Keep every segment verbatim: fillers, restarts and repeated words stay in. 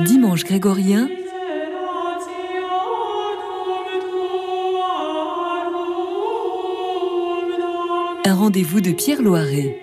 Dimanche grégorien, un rendez-vous de Pierre Loiret.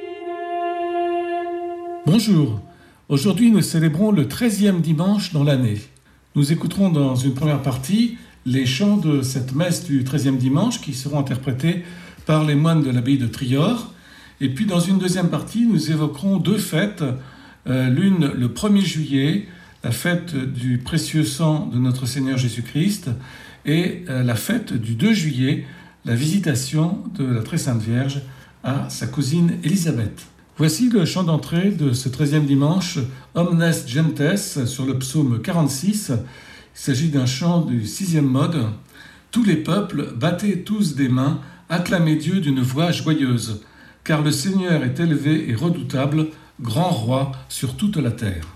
Bonjour, aujourd'hui nous célébrons le treizième dimanche dans l'année. Nous écouterons dans une première partie les chants de cette messe du treizième dimanche qui seront interprétés par les moines de l'abbaye de Trior. Et puis dans une deuxième partie, nous évoquerons deux fêtes, euh, l'une le premier juillet, la fête du précieux sang de notre Seigneur Jésus-Christ, et euh, la fête du deux juillet, la visitation de la Très Sainte Vierge à sa cousine Élisabeth. Voici le chant d'entrée de ce treizième dimanche, Omnes Gentes, sur le psaume quarante-six. Il s'agit d'un chant du sixième mode. Tous les peuples, battez tous des mains, acclamez Dieu d'une voix joyeuse, car le Seigneur est élevé et redoutable, grand roi sur toute la terre.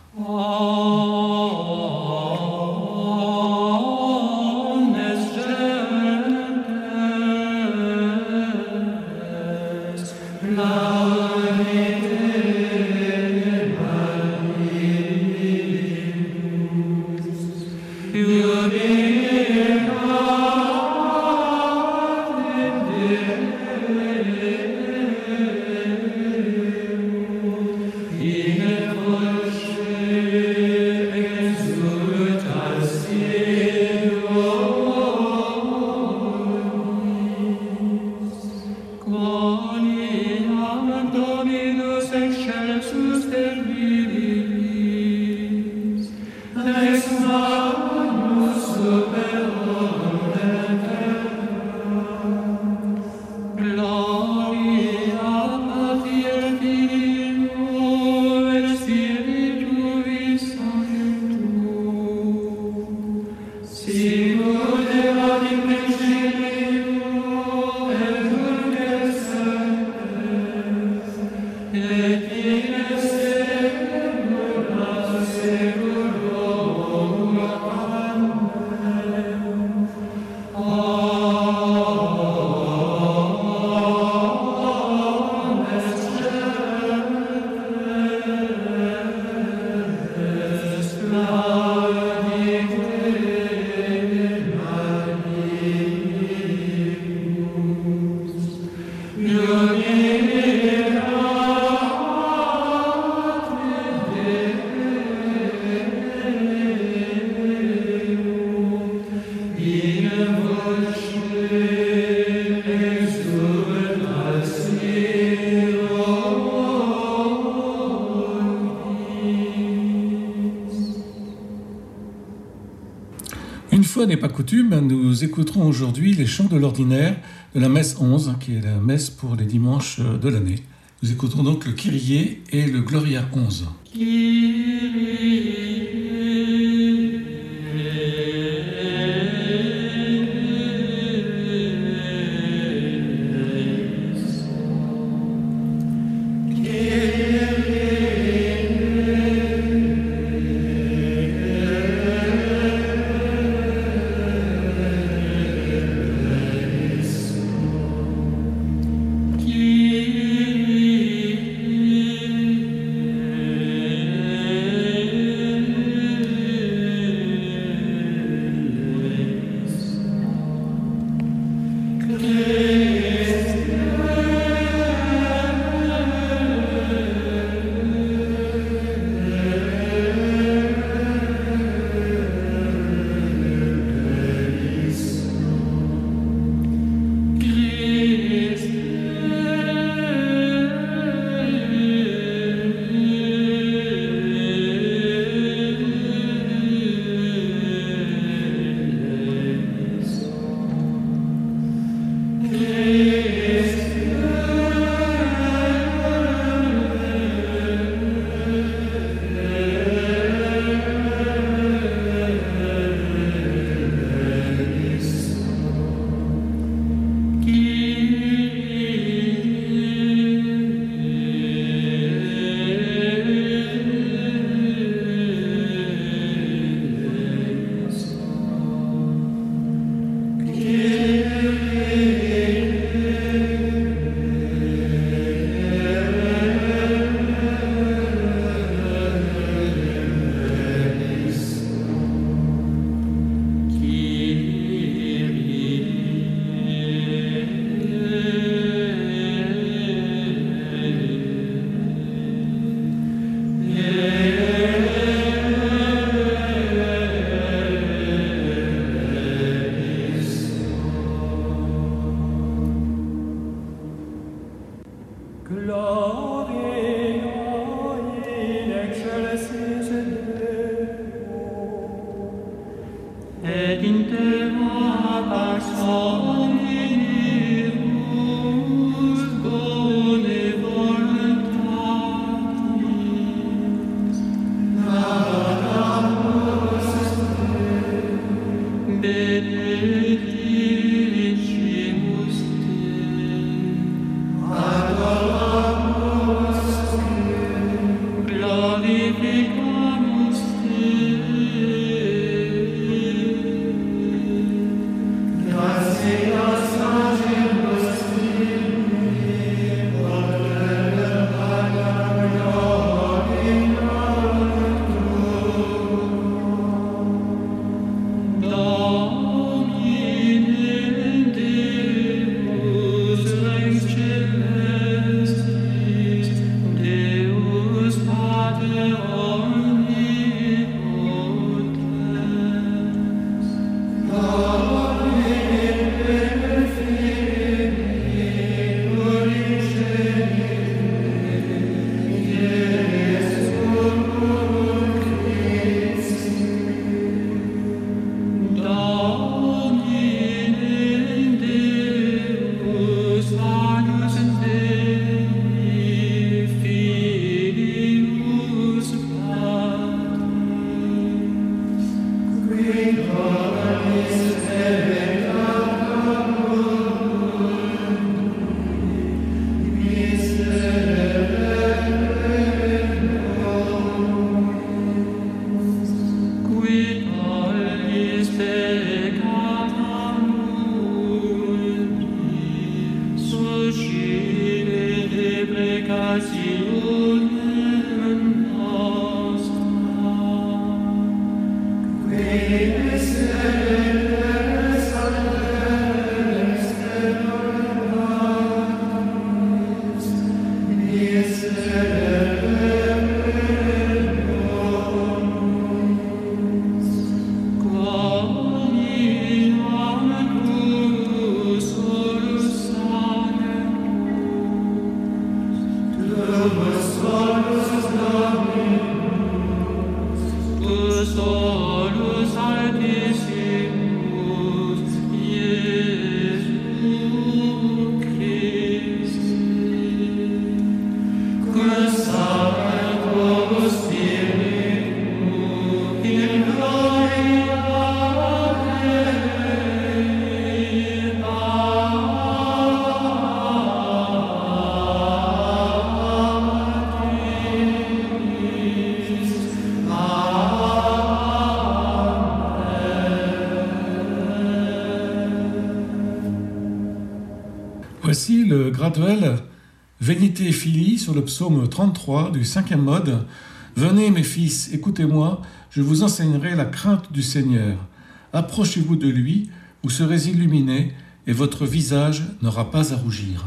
Une fois n'est pas coutume, nous écouterons aujourd'hui les chants de l'ordinaire de la messe onze, qui est la messe pour les dimanches de l'année. Nous écouterons donc le Kyrie et le Gloria onze. Kyrie. Kyrie. le graduel Venite Filii sur le psaume trente-trois du cinquième mode. Venez mes fils, écoutez-moi, je vous enseignerai la crainte du Seigneur. Approchez-vous de lui, vous serez illuminés et votre visage n'aura pas à rougir.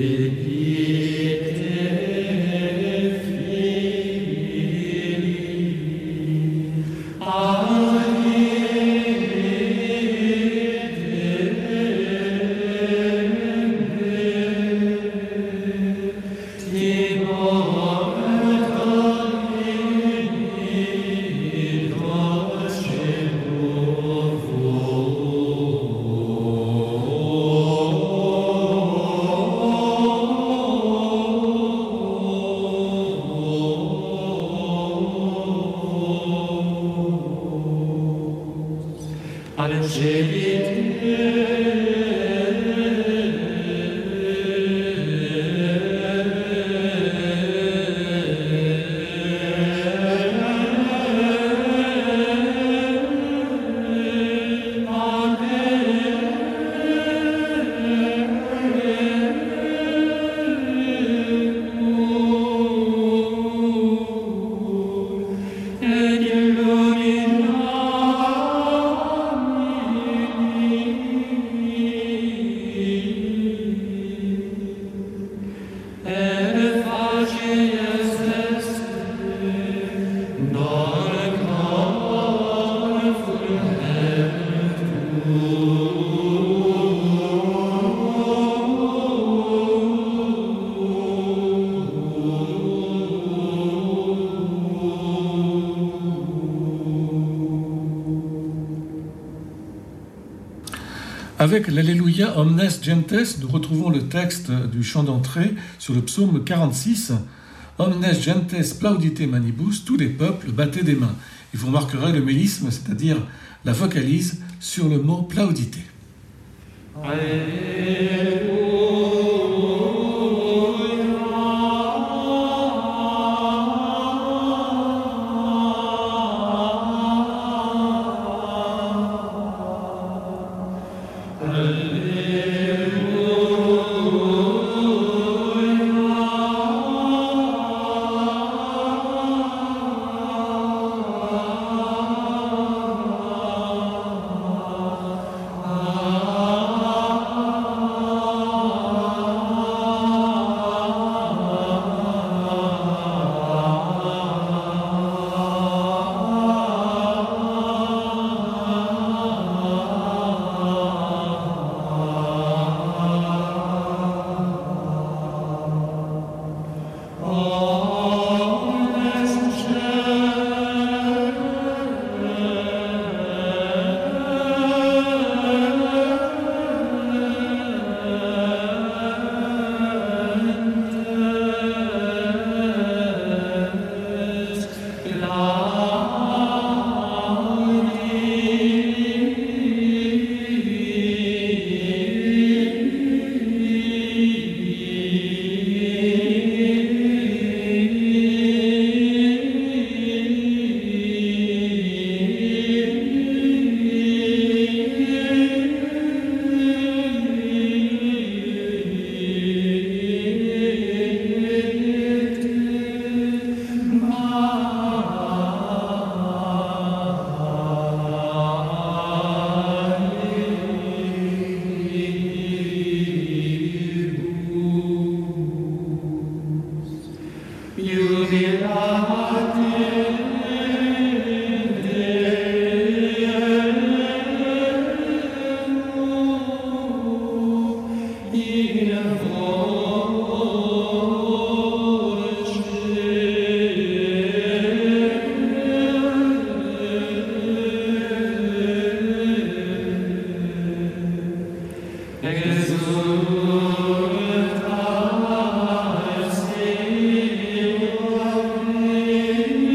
Avec l'Alléluia Omnes Gentes, nous retrouvons le texte du chant d'entrée sur le psaume quarante-six. Omnes Gentes plaudite manibus, tous les peuples battaient des mains. Et vous remarquerez le mélisme, c'est-à-dire la vocalise, sur le mot plaudite. Alléluia. Exulta,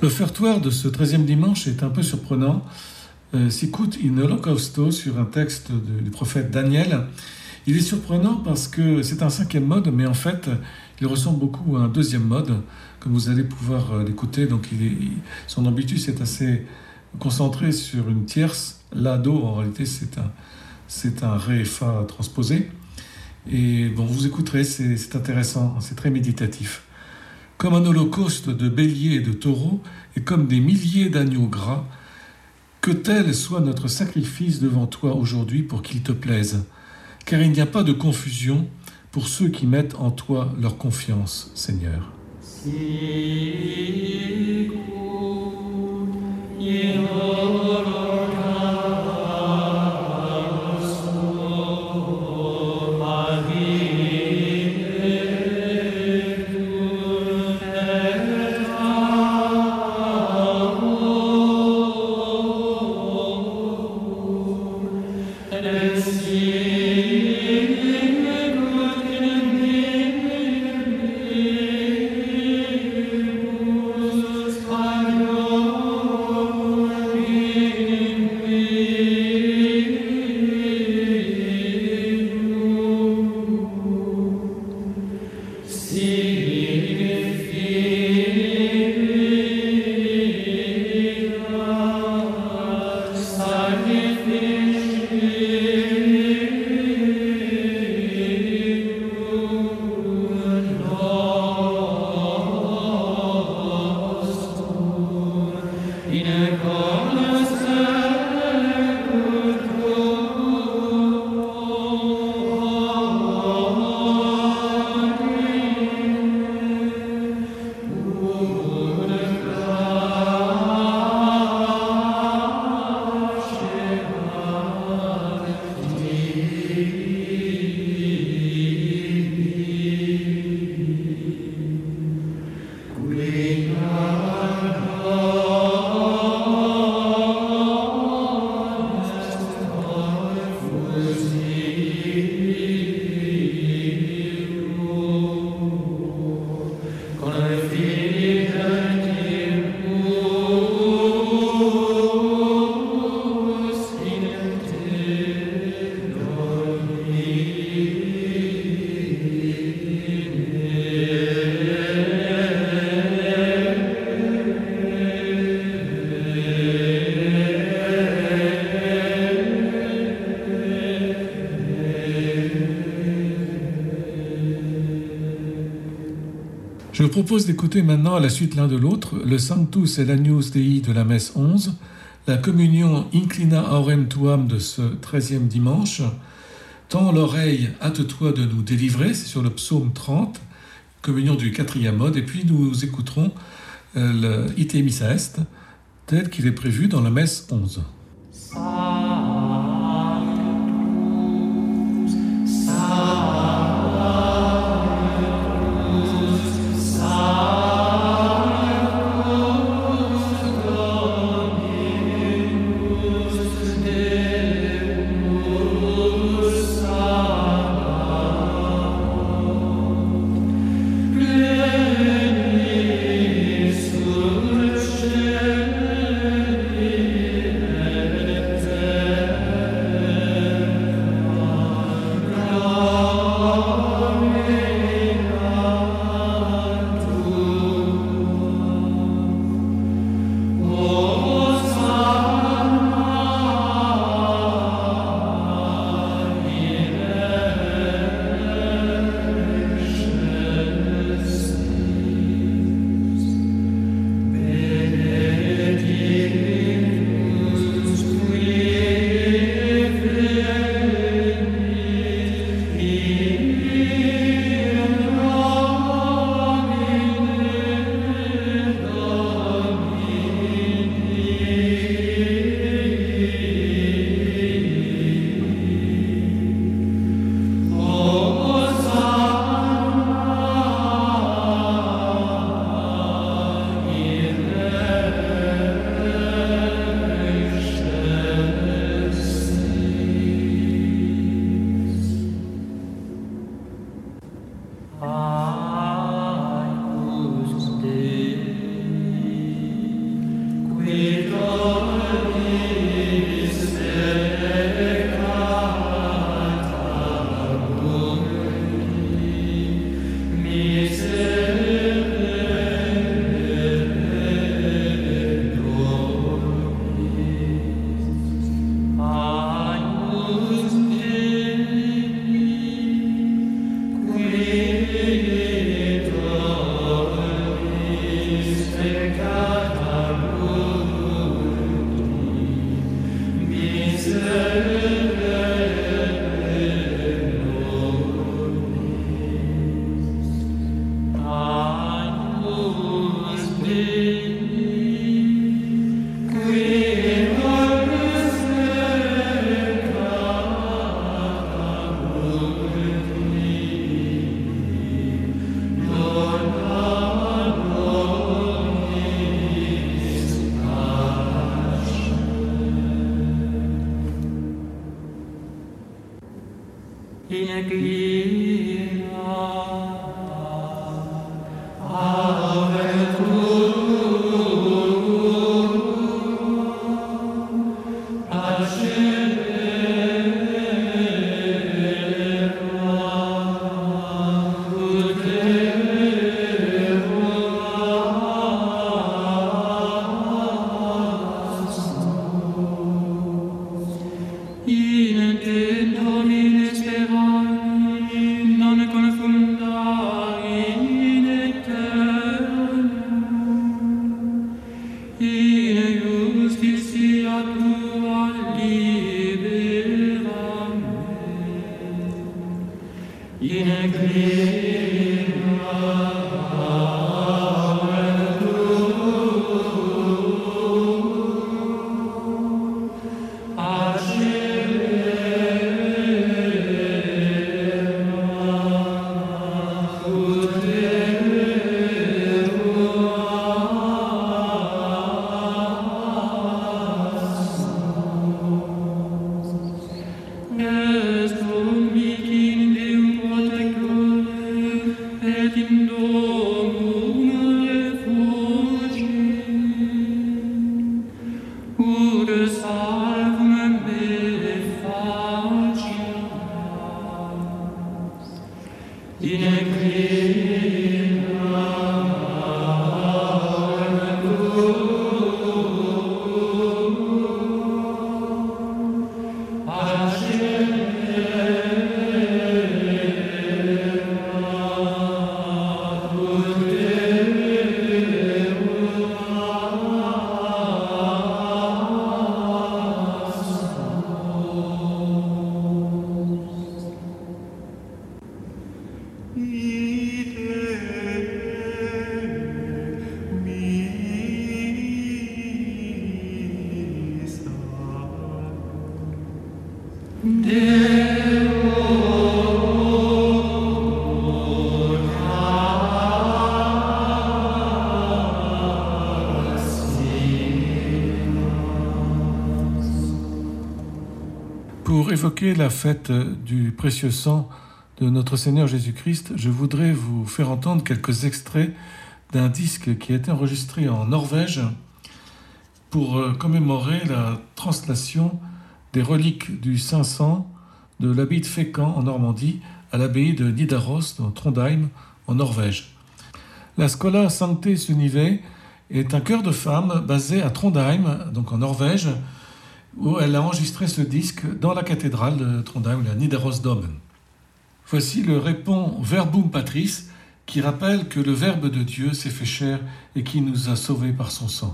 L'offertoire de ce treizième dimanche est un peu surprenant. Euh, Sicut in Holocausto, sur un texte de, du prophète Daniel. Il est surprenant parce que c'est un cinquième mode, mais en fait, il ressemble beaucoup à un deuxième mode, comme vous allez pouvoir l'écouter. Donc, il est, il, son ambitus est assez concentré sur une tierce. La, do, en réalité, c'est un, c'est un ré, fa transposé. Et bon, vous écouterez, c'est, c'est intéressant, c'est très méditatif. Comme un holocauste de béliers et de taureaux, et comme des milliers d'agneaux gras, que tel soit notre sacrifice devant toi aujourd'hui pour qu'il te plaise, car il n'y a pas de confusion pour ceux qui mettent en toi leur confiance, Seigneur. Je vous propose d'écouter maintenant à la suite l'un de l'autre le Sanctus et l'Agnus Dei de la messe onze, la communion Inclina Aurem Tuam de ce treizième dimanche. Tends l'oreille, hâte-toi de nous délivrer, c'est sur le psaume trente, communion du quatrième mode, et puis nous écouterons le Ite Missa Est, tel qu'il est prévu dans la messe onze. Pleni sur le ciel Pour évoquer la fête du précieux sang de notre Seigneur Jésus-Christ, je voudrais vous faire entendre quelques extraits d'un disque qui a été enregistré en Norvège pour commémorer la translation des reliques du Saint-Sang de l'abbaye de Fécamp en Normandie à l'abbaye de Nidaros dans Trondheim en Norvège. La Schola Sancte Sunnivae est un chœur de femmes basé à Trondheim, donc en Norvège, où elle a enregistré ce disque dans la cathédrale de Trondheim, la Nidarosdomen. Voici le répond Verbum Patris, qui rappelle que le Verbe de Dieu s'est fait chair et qui nous a sauvés par son sang.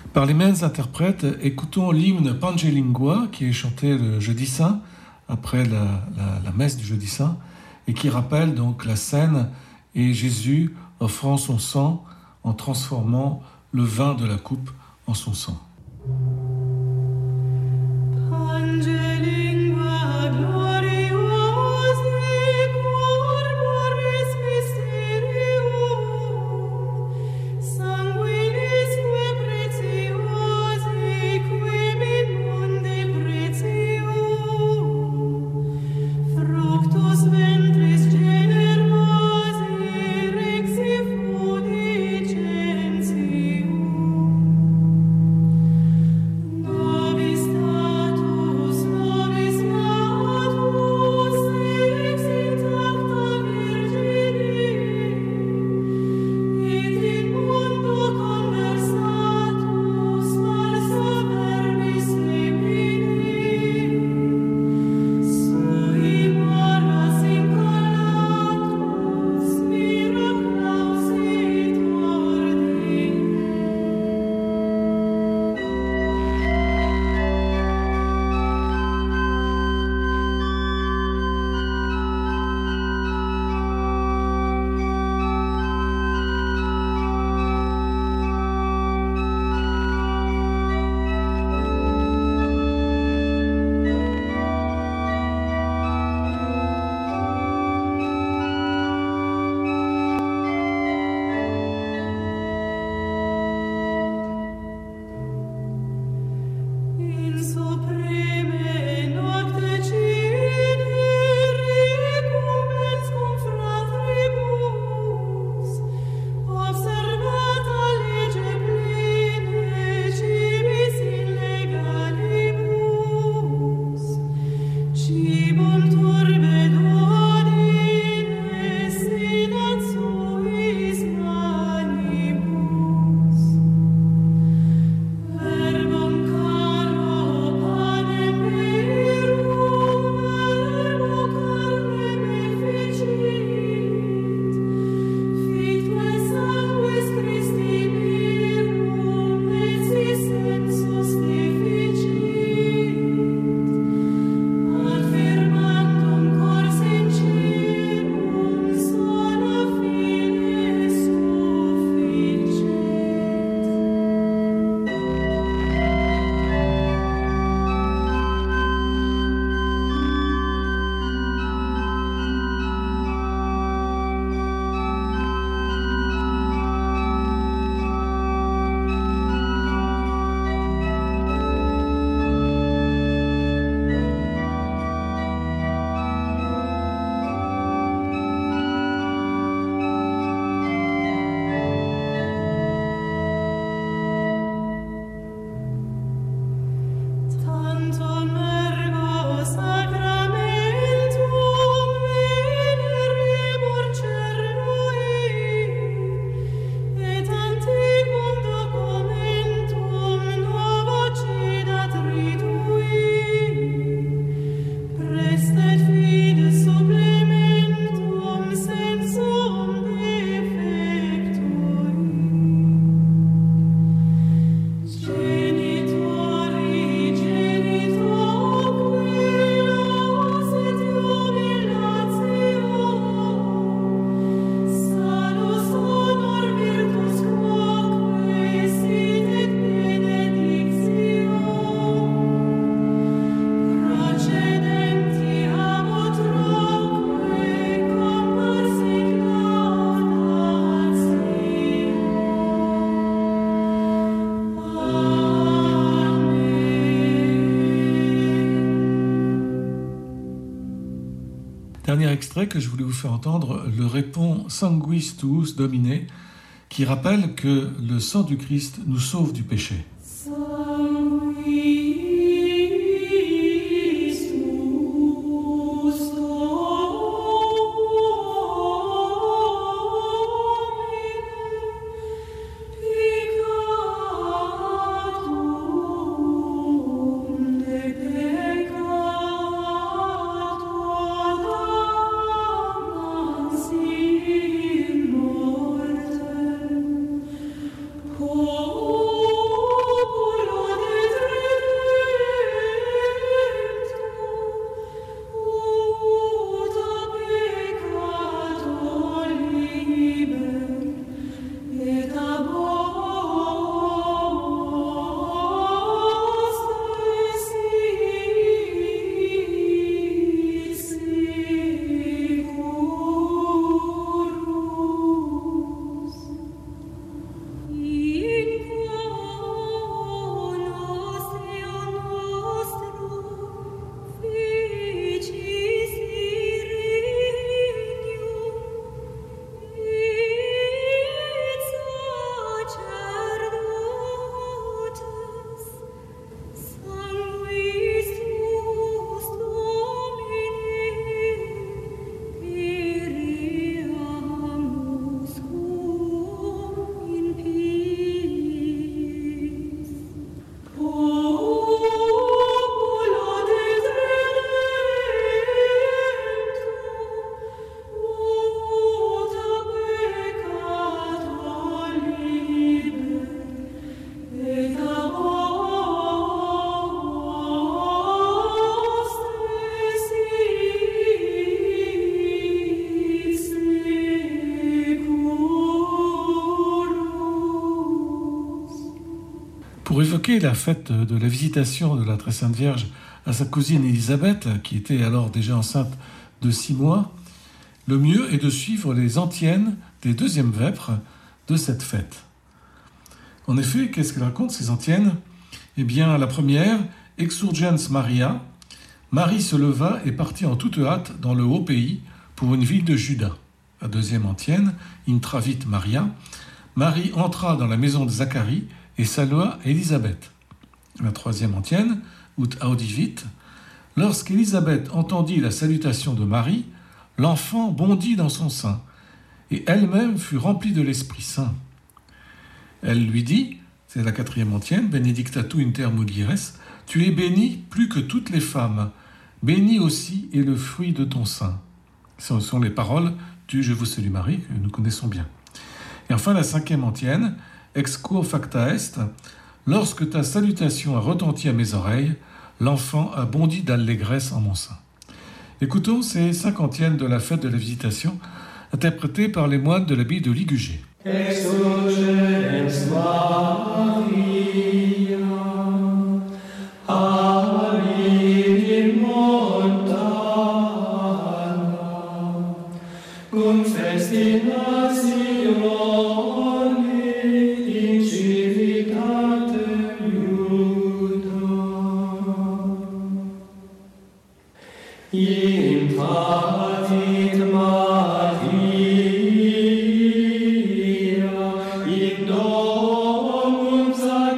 Par les mêmes interprètes, écoutons l'hymne Pangelingua qui est chanté le jeudi saint, après la, la, la messe du jeudi saint, et qui rappelle donc la scène et Jésus offrant son sang en transformant le vin de la coupe en son sang. Dernier extrait que je voulais vous faire entendre, le répond Sanguis tuus Domine, qui rappelle que le sang du Christ nous sauve du péché. Oh Pour évoquer la fête de la visitation de la Très Sainte Vierge à sa cousine Élisabeth, qui était alors déjà enceinte de six mois, le mieux est de suivre les antiennes des deuxièmes vêpres de cette fête. En effet, qu'est-ce qu'elle raconte, ces antiennes ? Eh bien, la première, Exurgens Maria, Marie se leva et partit en toute hâte dans le haut pays pour une ville de Juda. La deuxième antienne, Intravit Maria, Marie entra dans la maison de Zacharie et salua Élisabeth. La troisième antienne, Ut Audivit, lorsqu'Élisabeth entendit la salutation de Marie, l'enfant bondit dans son sein, et elle-même fut remplie de l'Esprit Saint. Elle lui dit, c'est la quatrième antienne, Benedicta tu inter mulieres, tu es bénie plus que toutes les femmes, béni aussi est le fruit de ton sein. Ce sont les paroles du Je vous salue Marie, que nous connaissons bien. Et enfin, la cinquième antienne, Ex quo facta est, lorsque ta salutation a retenti à mes oreilles, l'enfant a bondi d'allégresse en mon sein. Écoutons ces cinq antiennes de la fête de la Visitation, interprétées par les moines de l'abbaye de Ligugé. Exulgens Maria, ali in montana, cum festinatione in civitate Iuda. Intravit Maria, in domum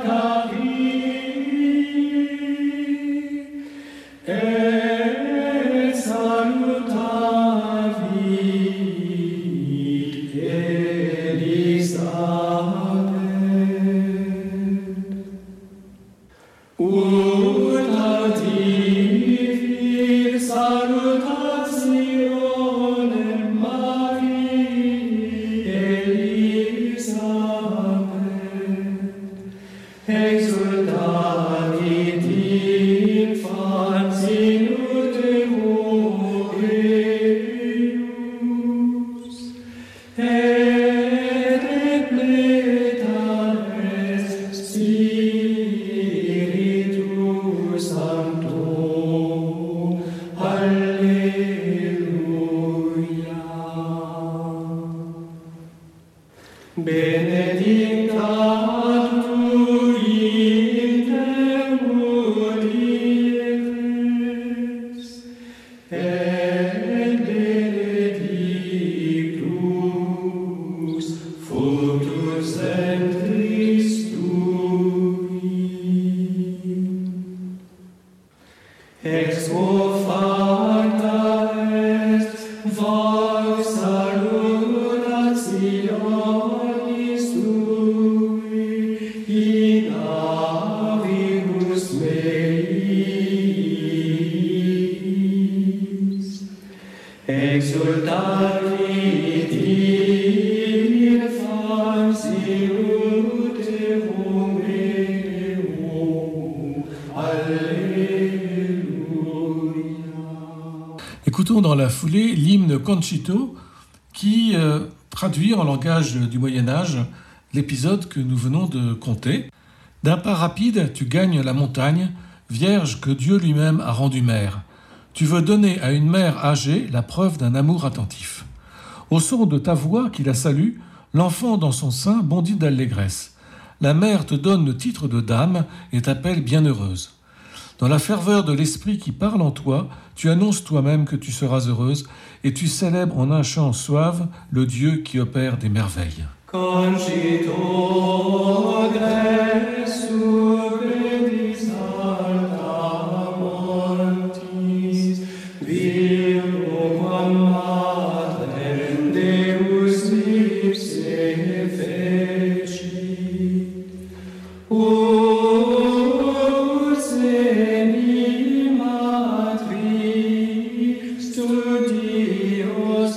Zacharii, et salutavit Elisabeth. Ut audivit salutationem Mariae Elisabeth, exultavit infans in utero eius, et repleta est Spiritus Sancto. Alleluia. Benedicta tu inter mulieres, et benedictus fructus ventris tui. Ex quo facta est vox salutationis tui in avibus meis. Exultavit infans in utero meum. Alleluia. Écoutons dans la foulée l'hymne Concito qui euh, traduit en langage du Moyen-Âge l'épisode que nous venons de conter. D'un pas rapide, tu gagnes la montagne, vierge que Dieu lui-même a rendue mère. Tu veux donner à une mère âgée la preuve d'un amour attentif. Au son de ta voix qui la salue, l'enfant dans son sein bondit d'allégresse. La mère te donne le titre de dame et t'appelle bienheureuse. Dans la ferveur de l'esprit qui parle en toi, tu annonces toi-même que tu seras heureuse et tu célèbres en un chant suave le Dieu qui opère des merveilles. Concito gressu predis alta montis, virgo quam matrem Deus ipse fecit. Ut seni matri studios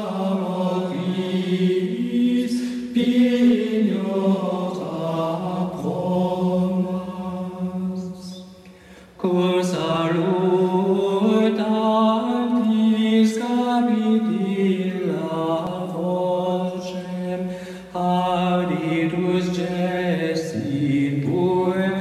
amoris, Pignota promas, cum salutantis capitilla vocem, auditus gestit pur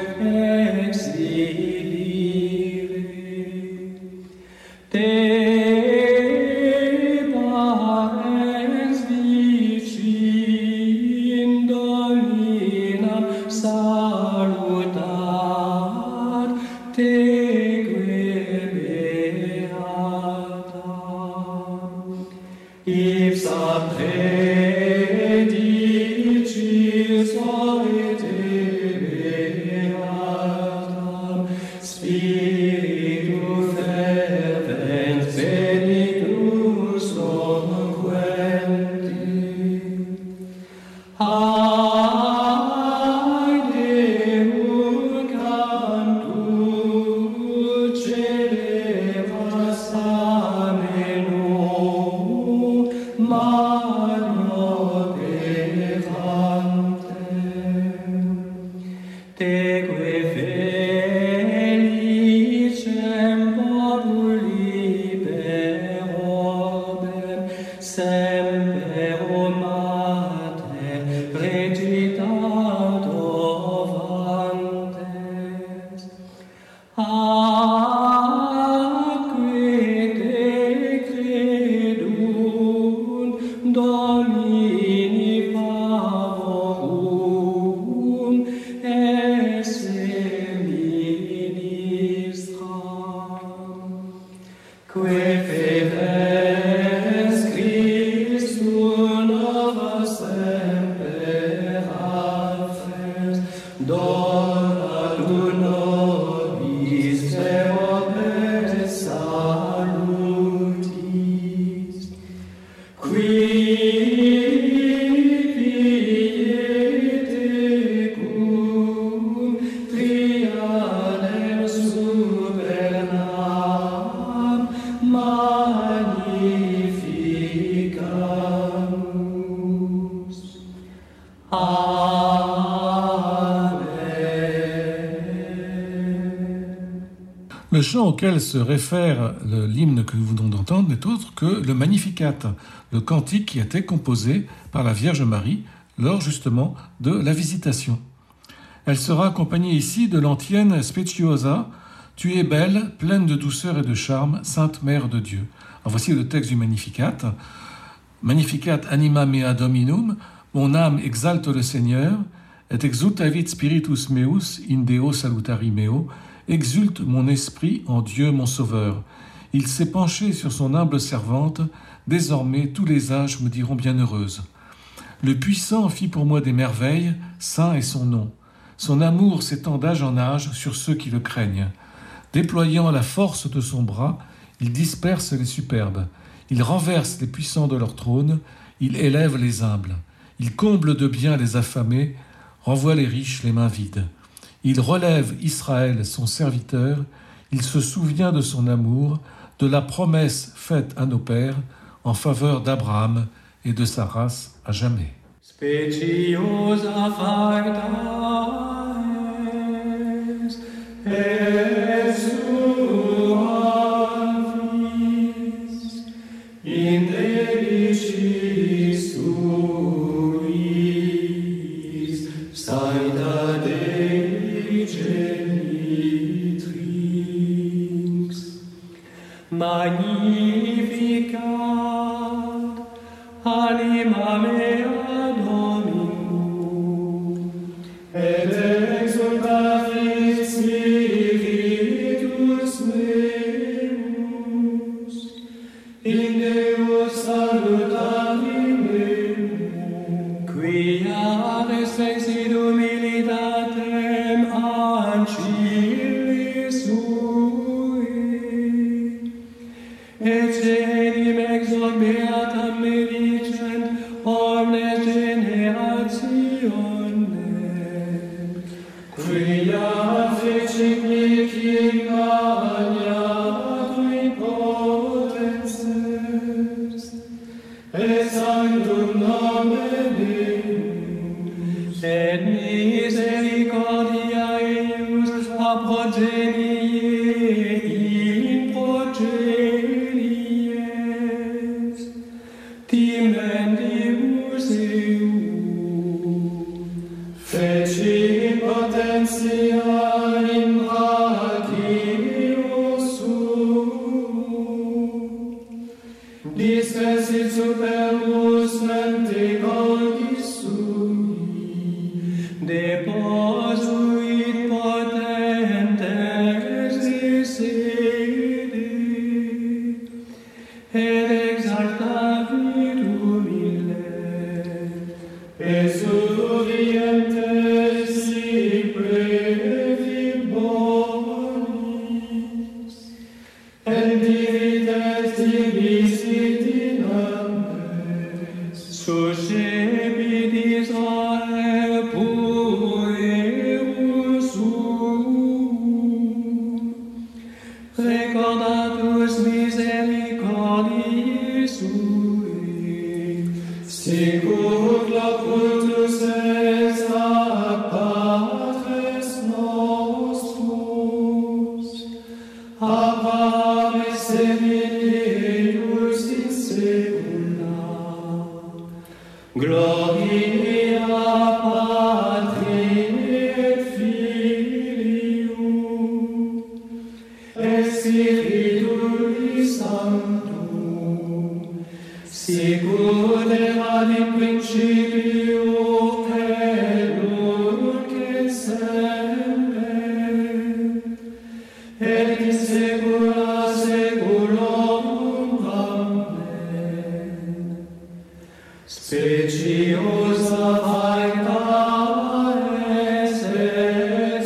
Le chant auquel se réfère le- l'hymne que nous venons d'entendre n'est autre que le Magnificat, le cantique qui a été composé par la Vierge Marie lors justement de la Visitation. Elle sera accompagnée ici de l'antienne Speciosa, « Tu es belle, pleine de douceur et de charme, Sainte Mère de Dieu ». Alors voici le texte du Magnificat. « Magnificat anima mea Dominum, mon âme exalte le Seigneur, et exultavit spiritus meus in Deo salutari meo, exulte mon esprit en Dieu mon Sauveur. Il s'est penché sur son humble servante, désormais tous les âges me diront bienheureuse. Le Puissant fit pour moi des merveilles, saint est son nom. Son amour s'étend d'âge en âge sur ceux qui le craignent. Déployant la force de son bras, il disperse les superbes. Il renverse les puissants de leur trône, il élève les humbles. Il comble de bien les affamés, renvoie les riches les mains vides. Il relève Israël, son serviteur, il se souvient de son amour, de la promesse faite à nos pères en faveur d'Abraham et de sa race à jamais. Speciosa facta es, et sua vis, in delicis suis, saita Dei genitrix, magnificat, anima mea Dominum, et exultavit spiritus meus, in Deo salutari meum, quia respexit humilitatem ancilis sui, et cenim exor beatam medicent omnes generationem, quia fecit mihi magna potences, et sanctum nomen Deus, et misericordia eius a progenie in progenies, timendibus eum, feci potentia in brachio suum, dispersit superbus mente gaudiis sui, deposuit potentes sede, et exaltavit humilem, exurientes sic brevi bonis, et divides divisit in ambes, suscepit Israel puerus sum, recordatus misericordiae sui, sicut locutus est ad Patres nostros, Abraham et Eius in secula, gloria Patri et Filio, et Spiritui Sancto, sicut erat in principio et nunc et semper, et in saecula saeculorum. Amen. Speciosa facta es, et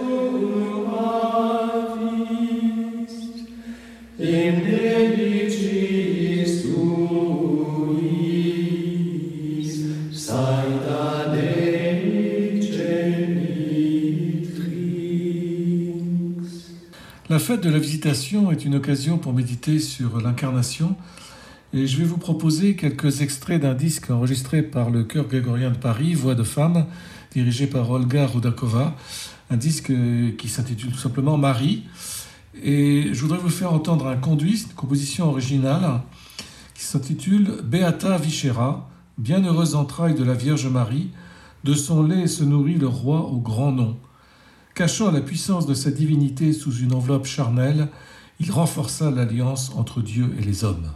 sua vis, in delicis tuis, saita Dei genitrix. La fête de la Visitation est une occasion pour méditer sur l'incarnation Et je vais vous proposer quelques extraits d'un disque enregistré par le Chœur grégorien de Paris, Voix de femme, dirigé par Olga Rudakova, un disque qui s'intitule tout simplement Marie. Et je voudrais vous faire entendre un conduit, une composition originale, qui s'intitule Beata Viscera, bienheureuse entraille de la Vierge Marie, de son lait se nourrit le roi au grand nom. Cachant la puissance de sa divinité sous une enveloppe charnelle, il renforça l'alliance entre Dieu et les hommes.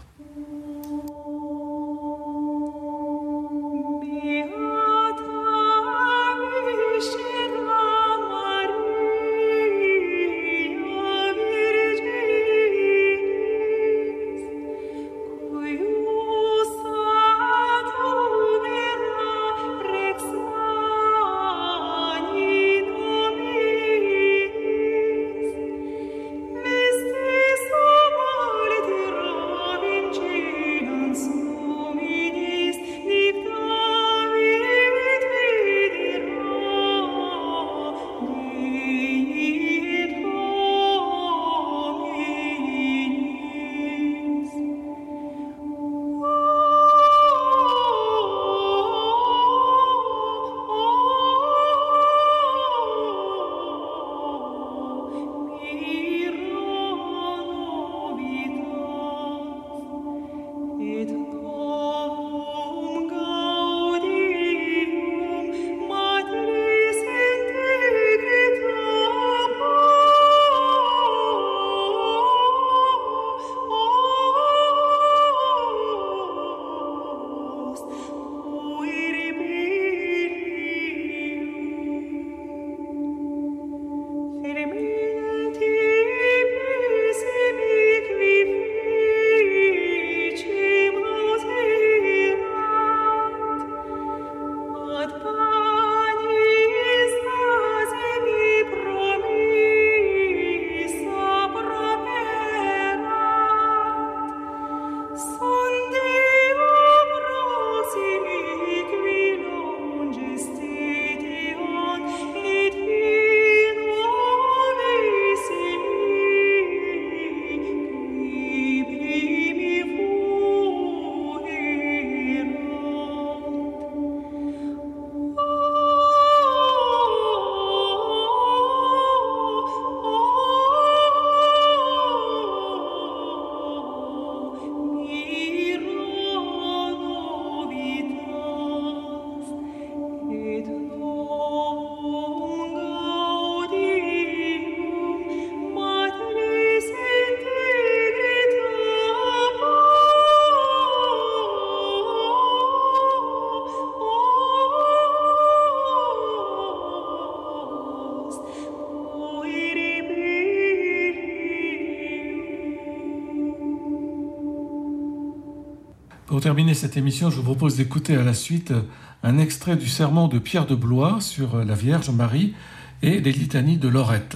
Pour terminer cette émission, je vous propose d'écouter à la suite un extrait du sermon de Pierre de Blois sur la Vierge Marie et les litanies de Lorette.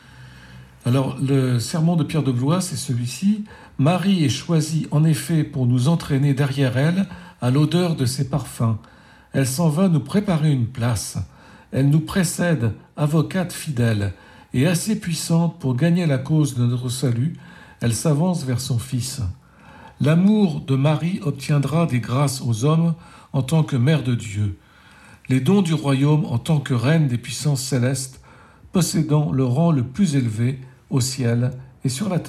Alors, le sermon de Pierre de Blois, c'est celui-ci. « Marie est choisie en effet pour nous entraîner derrière elle à l'odeur de ses parfums. Elle s'en va nous préparer une place. Elle nous précède, avocate fidèle, et assez puissante pour gagner la cause de notre salut. Elle s'avance vers son Fils. L'amour de Marie obtiendra des grâces aux hommes en tant que mère de Dieu, les dons du royaume en tant que reine des puissances célestes, possédant le rang le plus élevé au ciel et sur la terre. »